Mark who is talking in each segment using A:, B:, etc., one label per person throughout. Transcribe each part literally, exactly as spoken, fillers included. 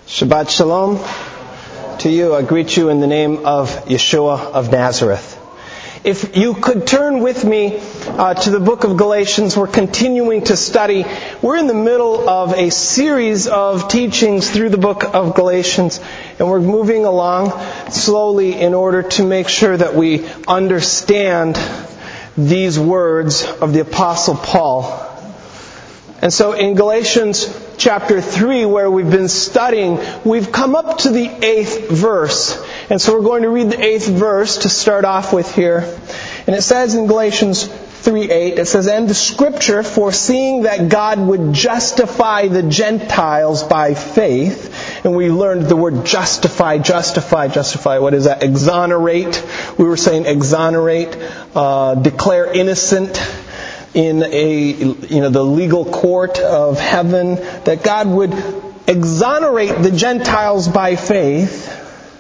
A: Shabbat Shalom to you. I greet you in the name of Yeshua of Nazareth. If you could turn with me uh, to the book of Galatians, we're continuing to study. We're in the middle of a series of teachings through the book of Galatians, and we're moving along slowly in order to make sure that we understand these words of the Apostle Paul. And so in Galatians chapter three, where we've been studying, we've come up to the eighth verse. And so we're going to read the eighth verse to start off with here. And it says in Galatians three eight, it says, "And the Scripture, foreseeing that God would justify the Gentiles by faith," and we learned the word justify, justify, justify. What is that? Exonerate. We were saying exonerate, uh, declare innocent in a, you know, the legal court of heaven, that God would exonerate the Gentiles by faith,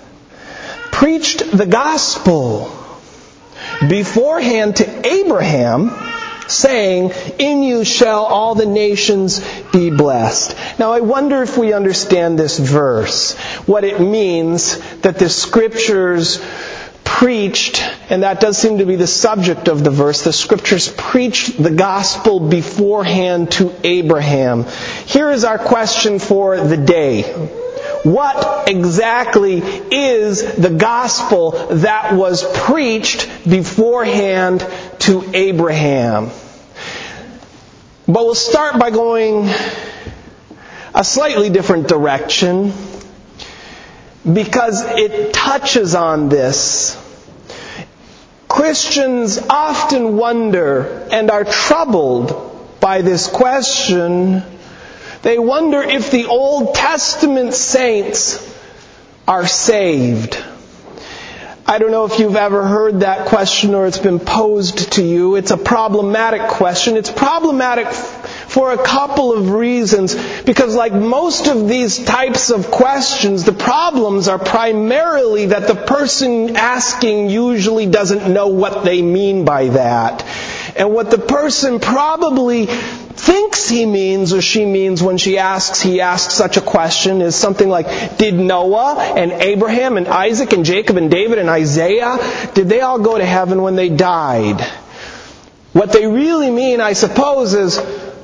A: preached the gospel beforehand to Abraham, saying, "In you shall all the nations be blessed." Now I wonder if we understand this verse, what it means that the Scriptures preached, and that does seem to be the subject of the verse, the Scriptures preached the gospel beforehand to Abraham. Here is our question for the day. What exactly is the gospel that was preached beforehand to Abraham? But we'll start by going a slightly different direction, because it touches on this. Christians often wonder and are troubled by this question. They wonder if the Old Testament saints are saved. I don't know if you've ever heard that question or it's been posed to you. It's a problematic question. It's problematic for a couple of reasons, because like most of these types of questions, the problems are primarily that the person asking usually doesn't know what they mean by that. And what the person probably thinks he means or she means when she asks, he asks such a question is something like, did Noah and Abraham and Isaac and Jacob and David and Isaiah, did they all go to heaven when they died? What they really mean, I suppose, is,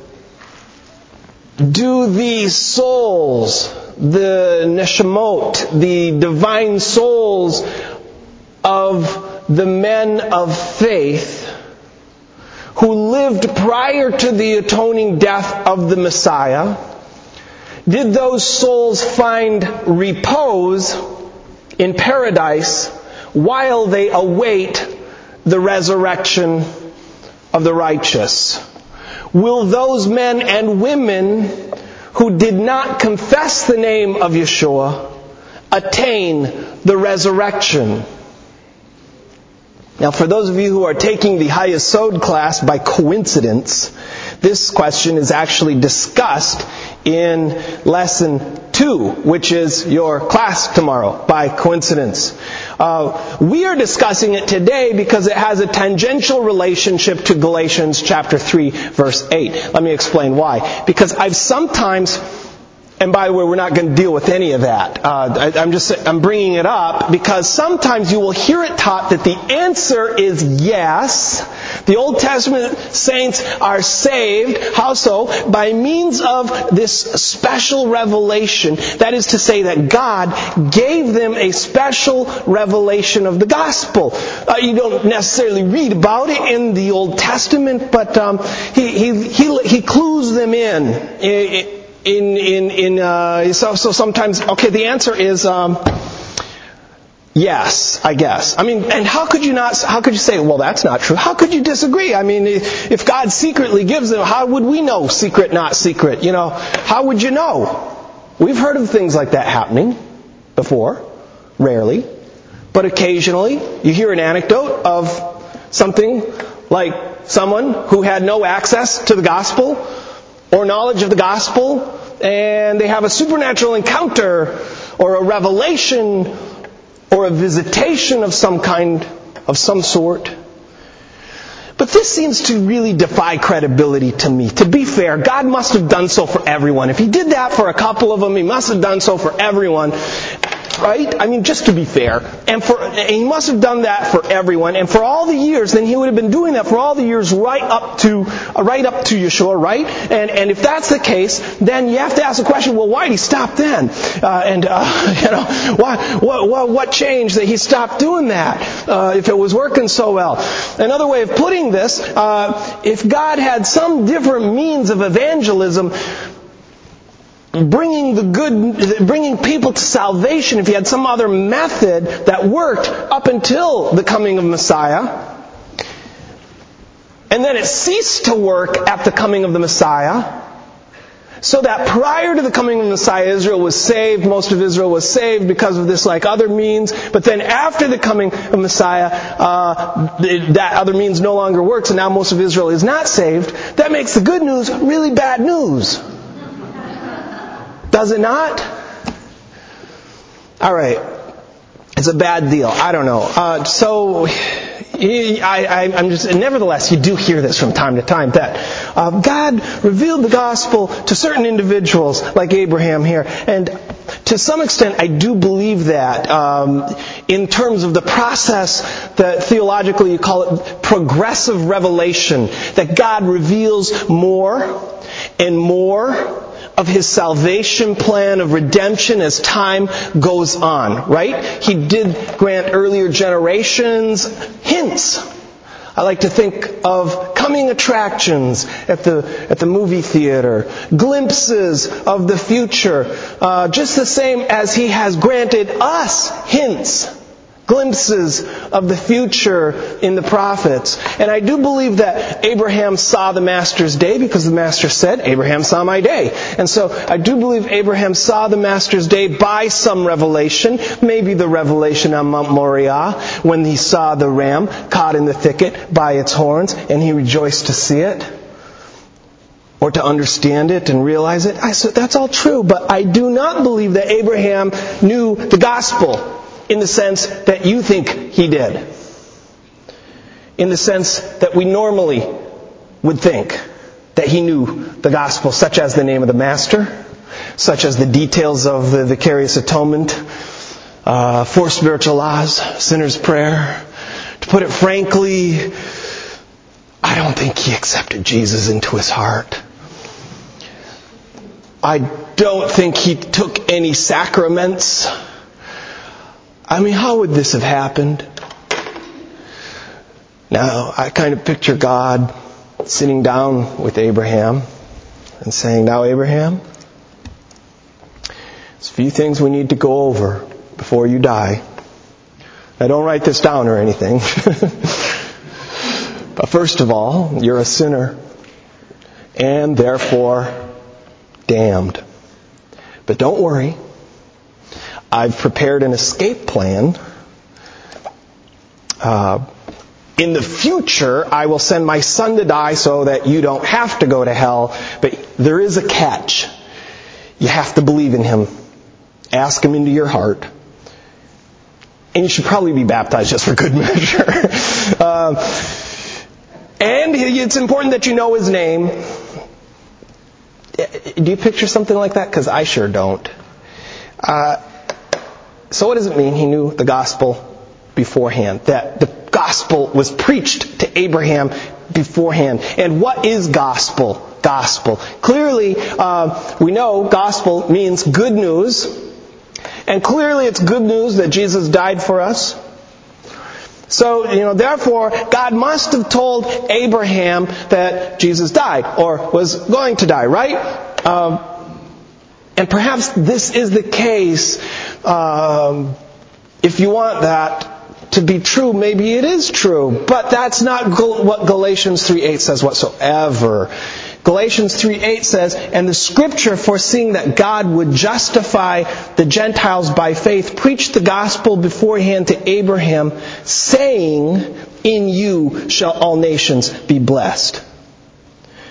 A: do these souls, the neshamot, the divine souls of the men of faith who lived prior to the atoning death of the Messiah, did those souls find repose in paradise while they await the resurrection of the righteous? Will those men and women who did not confess the name of Yeshua attain the resurrection? Now, for those of you who are taking the Hayesod class by coincidence, this question is actually discussed in lesson two, which is your class tomorrow, by coincidence. Uh, we are discussing it today because it has a tangential relationship to Galatians chapter three, verse eight. Let me explain why. Because I've sometimes... And by the way, we're not going to deal with any of that. Uh, I, I'm just I'm bringing it up because sometimes you will hear it taught that the answer is yes. The Old Testament saints are saved. How so? By means of this special revelation. That is to say that God gave them a special revelation of the gospel. Uh, you don't necessarily read about it in the Old Testament, but um, he, he he he clues them in. It, it, In, in, in, uh, so, so sometimes, okay, the answer is, um, yes, I guess. I mean, and how could you not, how could you say, well, that's not true? How could you disagree? I mean, if God secretly gives them, how would we know secret, not secret? You know, how would you know? We've heard of things like that happening before, rarely, but occasionally you hear an anecdote of something like someone who had no access to the gospel or knowledge of the gospel, and they have a supernatural encounter or a revelation or a visitation of some kind, of some sort. But this seems to really defy credibility to me. To be fair, God must have done so for everyone. If He did that for a couple of them, He must have done so for everyone. Right? I mean, just to be fair. And for and He must have done that for everyone. And for all the years, then He would have been doing that for all the years right up to uh, right up to Yeshua, right? And and if that's the case, then you have to ask the question, well, why did He stop then? Uh, and uh, you know, why, what, what what changed that He stopped doing that uh, if it was working so well? Another way of putting this, uh, if God had some different means of evangelism, bringing the good, bringing people to salvation, if He had some other method that worked up until the coming of Messiah, and then it ceased to work at the coming of the Messiah, so that prior to the coming of the Messiah, Israel was saved, most of Israel was saved because of this like other means, but then after the coming of Messiah, uh, that other means no longer works, and now most of Israel is not saved, that makes the good news really bad news. Does it not? All right. It's a bad deal. I don't know. Uh, so, I, I, I'm just. Nevertheless, you do hear this from time to time that uh, God revealed the gospel to certain individuals, like Abraham here, and to some extent, I do believe that um, in terms of the process that theologically you call it progressive revelation, that God reveals more and more of His salvation plan of redemption as time goes on, right? He did grant earlier generations hints. I like to think of coming attractions at the at the movie theater, glimpses of the future, uh, just the same as He has granted us hints, glimpses of the future in the prophets. And I do believe that Abraham saw the Master's day because the Master said, Abraham saw my day. And so I do believe Abraham saw the Master's day by some revelation, maybe the revelation on Mount Moriah when he saw the ram caught in the thicket by its horns and he rejoiced to see it or to understand it and realize it. I said, that's all true, but I do not believe that Abraham knew the gospel in the sense that you think he did. In the sense that we normally would think that he knew the gospel, such as the name of the Master, such as the details of the vicarious atonement, uh, four spiritual laws, sinner's prayer. To put it frankly, I don't think he accepted Jesus into his heart. I don't think he took any sacraments. I mean, how would this have happened? Now, I kind of picture God sitting down with Abraham and saying, now, Abraham, there's a few things we need to go over before you die. Now, don't write this down or anything. But first of all, you're a sinner and therefore damned. But don't worry. I've prepared an escape plan. Uh, in the future, I will send my son to die so that you don't have to go to hell. But there is a catch. You have to believe in Him. Ask Him into your heart. And you should probably be baptized just for good measure. uh, and it's important that you know His name. Do you picture something like that? Because I sure don't. Uh, So what does it mean he knew the gospel beforehand? That the gospel was preached to Abraham beforehand. And what is gospel? Gospel. Clearly, uh, we know gospel means good news. And clearly it's good news that Jesus died for us. So, you know, therefore, God must have told Abraham that Jesus died or was going to die, right? Um, And perhaps this is the case, um, if you want that to be true, maybe it is true. But that's not Gal- what Galatians three eight says whatsoever. Galatians three eight says, and the Scripture, foreseeing that God would justify the Gentiles by faith, preached the gospel beforehand to Abraham, saying, in you shall all nations be blessed.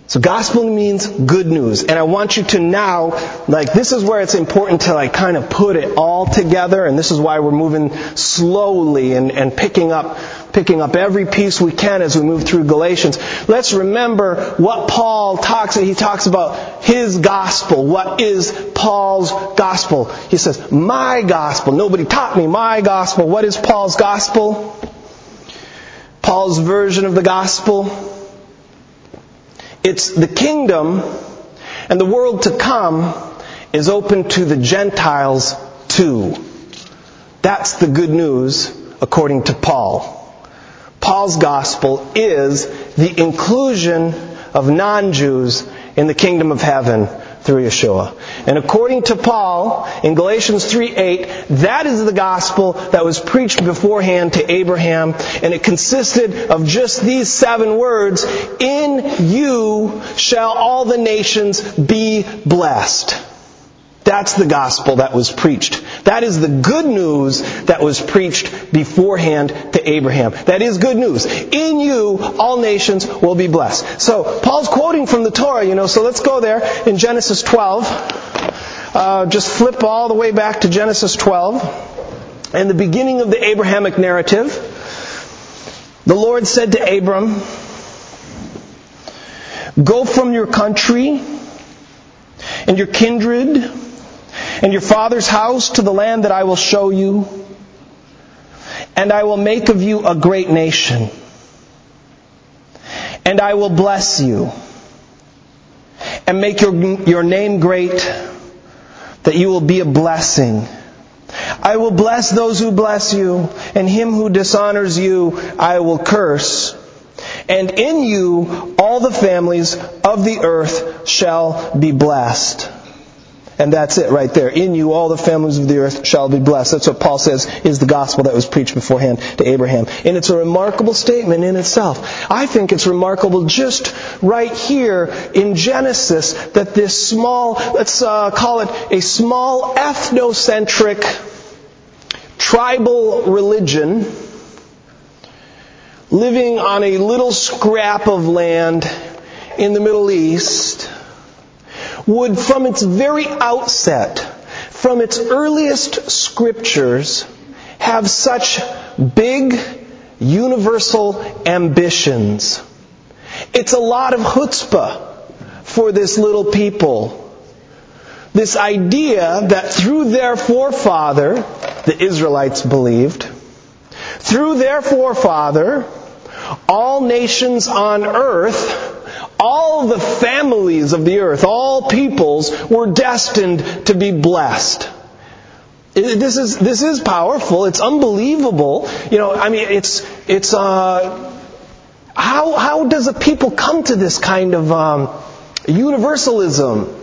A: So gospel means good news. And I want you to now, like, this is where it's important to, like, kind of put it all together. And this is why we're moving slowly and, and picking up, picking up every piece we can as we move through Galatians. Let's remember what Paul talks, he talks about his gospel. What is Paul's gospel? He says, my gospel. Nobody taught me my gospel. What is Paul's gospel? Paul's version of the gospel. It's the kingdom and the world to come is open to the Gentiles too. That's the good news according to Paul. Paul's gospel is the inclusion of non-Jews in the kingdom of heaven through Yeshua. And according to Paul, in Galatians three eight, that is the gospel that was preached beforehand to Abraham, and it consisted of just these seven words, in you shall all the nations be blessed. That's the gospel that was preached. That is the good news that was preached beforehand to Abraham. That is good news. In you, all nations will be blessed. So, Paul's quoting from the Torah, you know, so let's go there in Genesis twelve. Uh, just flip all the way back to Genesis twelve. And the beginning of the Abrahamic narrative. The Lord said to Abram, go from your country and your kindred and your father's house to the land that I will show you, and I will make of you a great nation, and I will bless you, and make your, your name great, that you will be a blessing. I will bless those who bless you, and him who dishonors you I will curse. And in you all the families of the earth shall be blessed. And that's it right there. In you all the families of the earth shall be blessed. That's what Paul says is the gospel that was preached beforehand to Abraham. And it's a remarkable statement in itself. I think it's remarkable just right here in Genesis that this small, let's uh, call it a small ethnocentric tribal religion living on a little scrap of land in the Middle East would, from its very outset, from its earliest scriptures, have such big, universal ambitions. It's a lot of chutzpah for this little people. This idea that through their forefather, the Israelites believed, through their forefather, all nations on earth, all the families of the earth, all peoples were destined to be blessed. This is this is powerful. It's unbelievable. You know, I mean, it's it's uh, how how does a people come to this kind of um, universalism?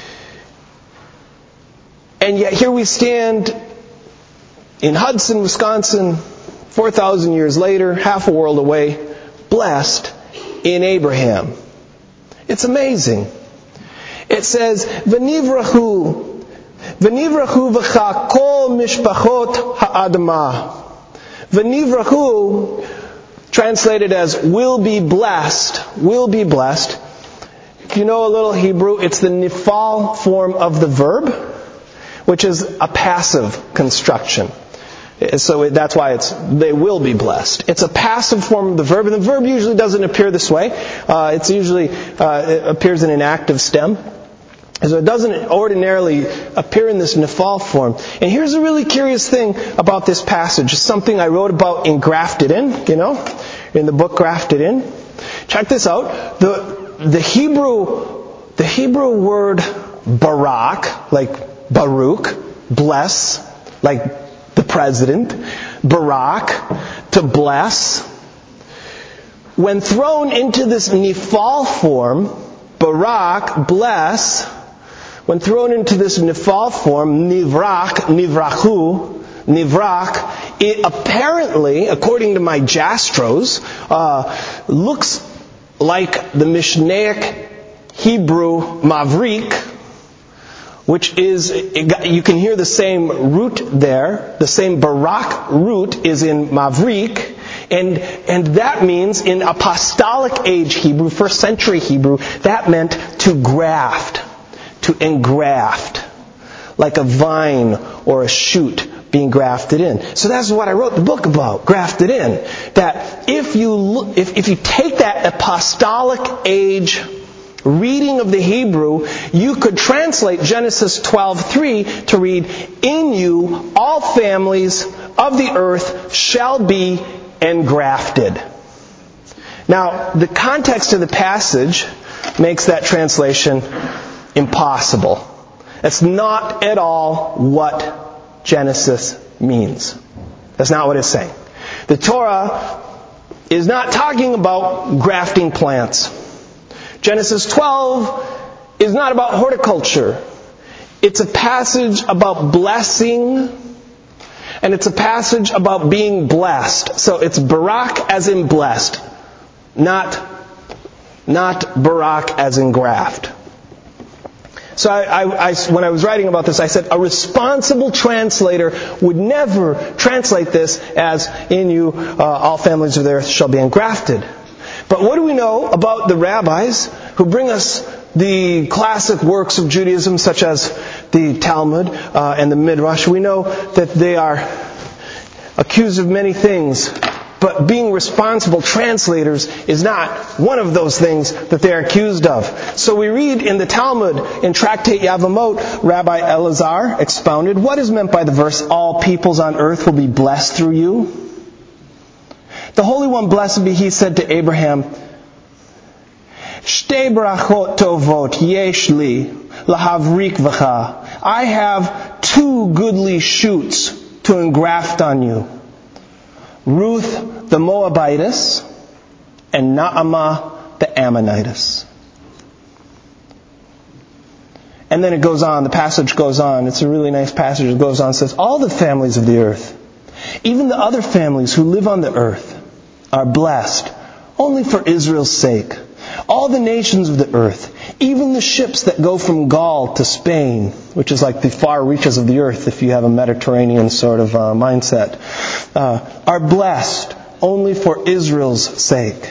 A: And yet here we stand in Hudson, Wisconsin, four thousand years later, half a world away, blessed in Abraham. It's amazing. It says, V'nivrahu, V'nivrahu v'cha kol mishpachot ha'adama. V'nivrahu, translated as will be blessed, will be blessed. If you know a little Hebrew, it's the nifal form of the verb, which is a passive construction. So that's why it's, they will be blessed. It's a passive form of the verb, and the verb usually doesn't appear this way. Uh, it's usually, uh, it appears in an active stem. So it doesn't ordinarily appear in this nifal form. And here's a really curious thing about this passage. It's something I wrote about in Grafted In, you know, in the book Grafted In. Check this out. The, the Hebrew, the Hebrew word barak, like Baruch, bless, like the president, Barak, to bless. When thrown into this nifal form, Barak, bless, when thrown into this nifal form, nivrak, nivrachu, nivrak, it apparently, according to my Jastros, uh, looks like the Mishnaic Hebrew mavrik, which is, you can hear the same root there. The same barak root is in mavrik. And, and that means, in apostolic age Hebrew, first century Hebrew, that meant to graft, to engraft, like a vine or a shoot being grafted in. So that's what I wrote the book about, grafted in. That if you look, if, if you take that apostolic age reading of the Hebrew, you could translate Genesis twelve three to read, "In you all families of the earth shall be engrafted." Now, the context of the passage makes that translation impossible. That's not at all what Genesis means. That's not what it's saying. The Torah is not talking about grafting plants. Genesis twelve is not about horticulture. It's a passage about blessing, and it's a passage about being blessed. So it's barak as in blessed, not, not barak as in graft. So I, I, I, when I was writing about this, I said a responsible translator would never translate this as, "In you uh, all families of the earth shall be engrafted." But what do we know about the rabbis who bring us the classic works of Judaism, such as the Talmud uh, and the Midrash? We know that they are accused of many things, but being responsible translators is not one of those things that they are accused of. So we read in the Talmud, in Tractate Yavamot, Rabbi Elazar expounded, what is meant by the verse, "All peoples on earth will be blessed through you"? The Holy One, blessed be He, said to Abraham, "Shtei brachot tovot yesh li lahavrik v'cha." I have two goodly shoots to engraft on you. Ruth the Moabitess, and Naamah the Ammonitess. And then it goes on, the passage goes on. It's a really nice passage. It goes on and says, "All the families of the earth, even the other families who live on the earth, are blessed only for Israel's sake. All the nations of the earth, even the ships that go from Gaul to Spain," which is like the far reaches of the earth if you have a Mediterranean sort of uh, mindset, uh, "are blessed only for Israel's sake."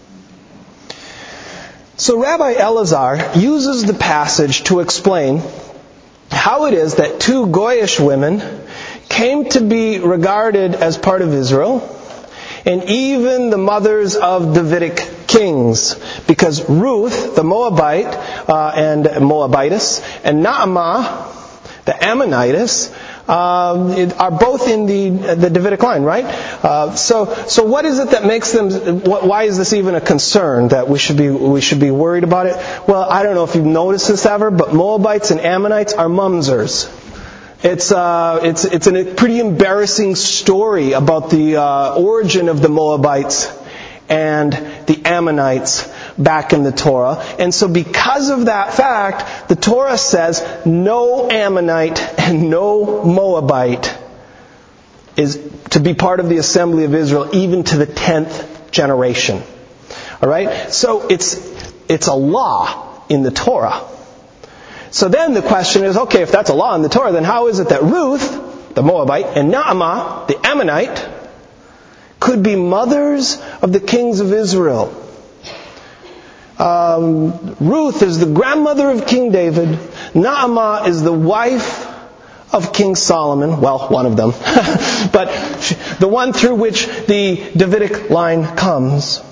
A: So Rabbi Elazar uses the passage to explain how it is that two Goyish women came to be regarded as part of Israel, and even the mothers of Davidic kings, because Ruth, the Moabite uh, and Moabitess, and Naamah, the Ammonitess, um, are both in the the Davidic line, right? Uh, so, so what is it that makes them? Why is this even a concern that we should be we should be worried about it? Well, I don't know if you've noticed this ever, but Moabites and Ammonites are mumsers. It's uh, it's it's a pretty embarrassing story about the uh, origin of the Moabites and the Ammonites back in the Torah. And so because of that fact, the Torah says no Ammonite and no Moabite is to be part of the assembly of Israel, even to the tenth generation. All right? So it's it's a law in the Torah. So then the question is, okay, if that's a law in the Torah, then how is it that Ruth, the Moabite, and Naamah, the Ammonite, could be mothers of the kings of Israel? Um, Ruth is the grandmother of King David. Naamah is the wife of King Solomon. Well, one of them. But the one through which the Davidic line comes.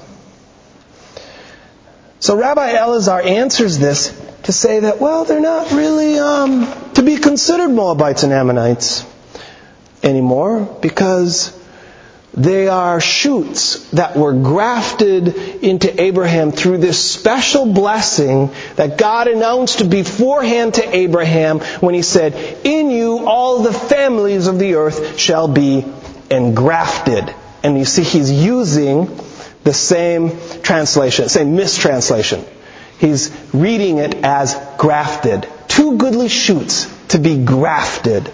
A: So Rabbi Elazar answers this to say that, well, they're not really um, to be considered Moabites and Ammonites anymore, because they are shoots that were grafted into Abraham through this special blessing that God announced beforehand to Abraham when He said, "In you all the families of the earth shall be engrafted." And you see He's using the same translation, same mistranslation. He's reading it as grafted. Two goodly shoots to be grafted.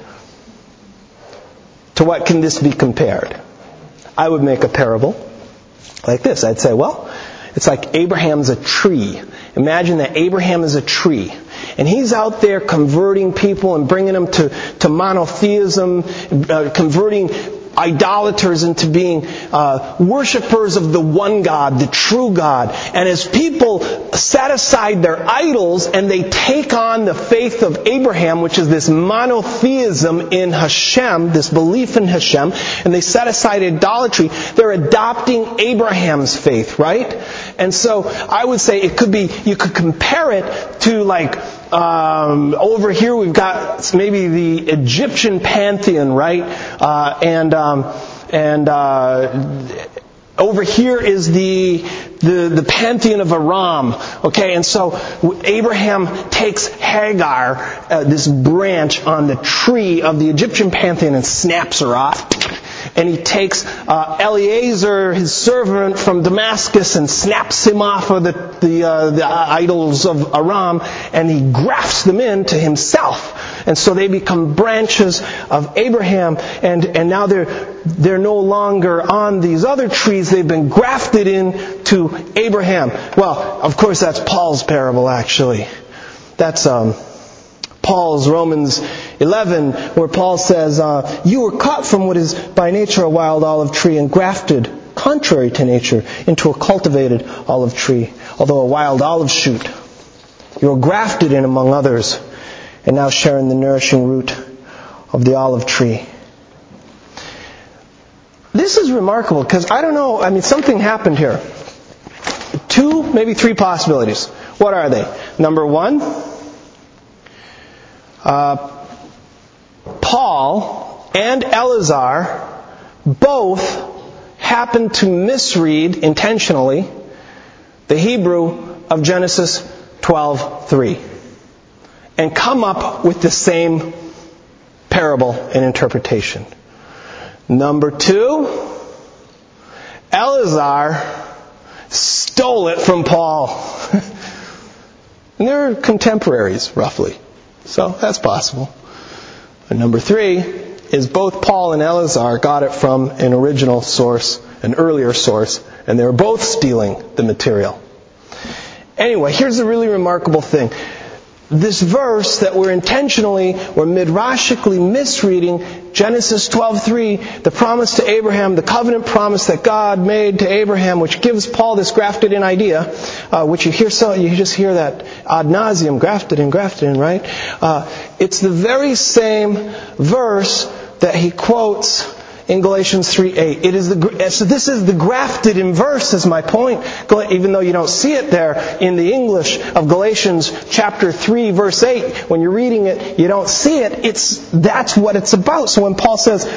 A: To what can this be compared? I would make a parable like this. I'd say, well, it's like Abraham's a tree. Imagine that Abraham is a tree. And he's out there converting people and bringing them to, to monotheism, uh, converting idolaters into being uh, worshipers of the one God, the true God. And as people set aside their idols and they take on the faith of Abraham, which is this monotheism in Hashem, this belief in Hashem, and they set aside idolatry, they're adopting Abraham's faith, right? And so I would say it could be, you could compare it to like, Um, over here we've got maybe the Egyptian pantheon, right? Uh, and um, and uh, over here is the, the the pantheon of Aram. Okay, and so Abraham takes Hagar, uh, this branch on the tree of the Egyptian pantheon, and snaps her off. And he takes uh, Eliezer, his servant from Damascus, and snaps him off of the the, uh, the idols of Aram, and he grafts them into himself. And so they become branches of Abraham, and, and now they're they're no longer on these other trees. They've been grafted into Abraham. Well, of course, that's Paul's parable, actually. That's um, Paul's Romans eleven, where Paul says, uh, you were cut from what is by nature a wild olive tree and grafted, contrary to nature, into a cultivated olive tree. Although a wild olive shoot, you were grafted in among others, and now share in the nourishing root of the olive tree. This is remarkable, because I don't know, I mean, something happened here. Two, maybe three possibilities. What are they? Number one, Uh, Paul and Eleazar both happen to misread intentionally the Hebrew of Genesis twelve three and come up with the same parable and interpretation. Number two, Eleazar stole it from Paul. And they're contemporaries, roughly. So that's possible. And number three is both Paul and Eleazar got it from an original source, an earlier source, and they're both stealing the material. Anyway, here's the really remarkable thing. This verse that we're intentionally or midrashically misreading, Genesis twelve three, the promise to Abraham, the covenant promise that God made to Abraham, which gives Paul this grafted in idea, uh, which you hear so you just hear that ad nauseum, grafted in, grafted in, right? Uh, it's the very same verse that he quotes in Galatians three eight. It is the so this is the grafted in verse, is my point. Even though you don't see it there in the English of Galatians chapter three verse eight, when you're reading it, you don't see it. It's that's what it's about. So when Paul says,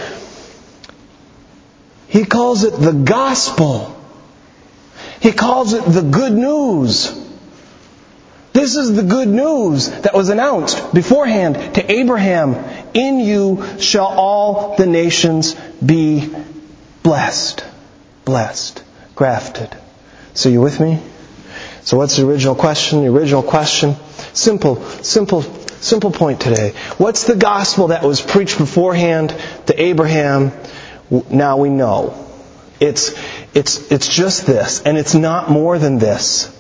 A: he calls it the gospel. He calls it the good news. This is the good news that was announced beforehand to Abraham. In you shall all the nations be blessed. Blessed. Grafted. So you with me? So what's the original question? The original question, simple, simple, simple point today. What's the gospel that was preached beforehand to Abraham? Now we know. It's, it's, it's just this, and it's not more than this.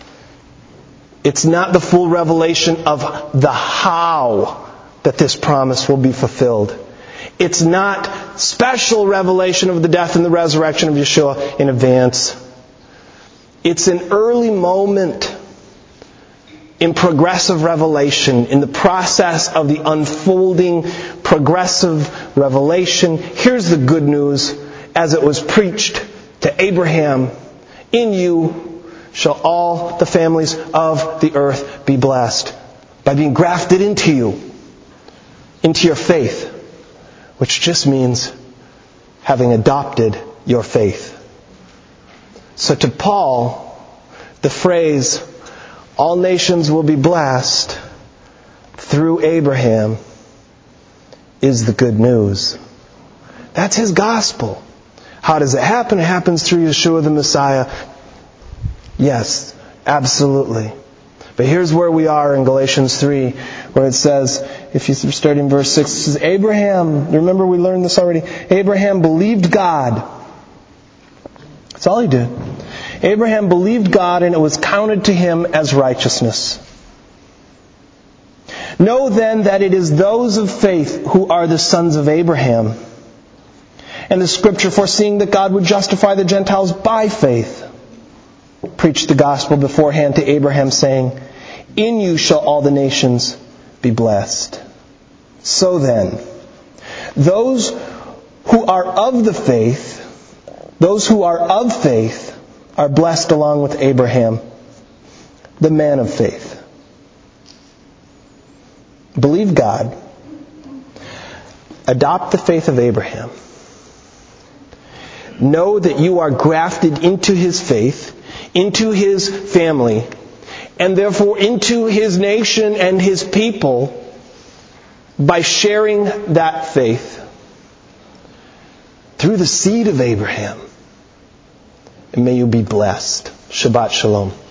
A: It's not the full revelation of the how that this promise will be fulfilled. It's not special revelation of the death and the resurrection of Yeshua in advance. It's an early moment in progressive revelation, in the process of the unfolding progressive revelation. Here's the good news as it was preached to Abraham. In you shall all the families of the earth be blessed, by being grafted into you, into your faith, which just means having adopted your faith. So to Paul, the phrase, all nations will be blessed through Abraham, is the good news. That's his gospel. How does it happen? It happens through Yeshua the Messiah. Yes, absolutely. But here's where we are in Galatians three, where it says, if you start in verse six, it says, Abraham, remember we learned this already, Abraham believed God. That's all he did. Abraham believed God, and it was counted to him as righteousness. Know then that it is those of faith who are the sons of Abraham. And the Scripture, foreseeing that God would justify the Gentiles by faith, preached the gospel beforehand to Abraham, saying, in you shall all the nations be blessed. So then, those who are of the faith, those who are of faith, are blessed along with Abraham, the man of faith. Believe God. Adopt the faith of Abraham. Know that you are grafted into his faith, into his family, and therefore into his nation and his people by sharing that faith through the seed of Abraham. And may you be blessed. Shabbat Shalom.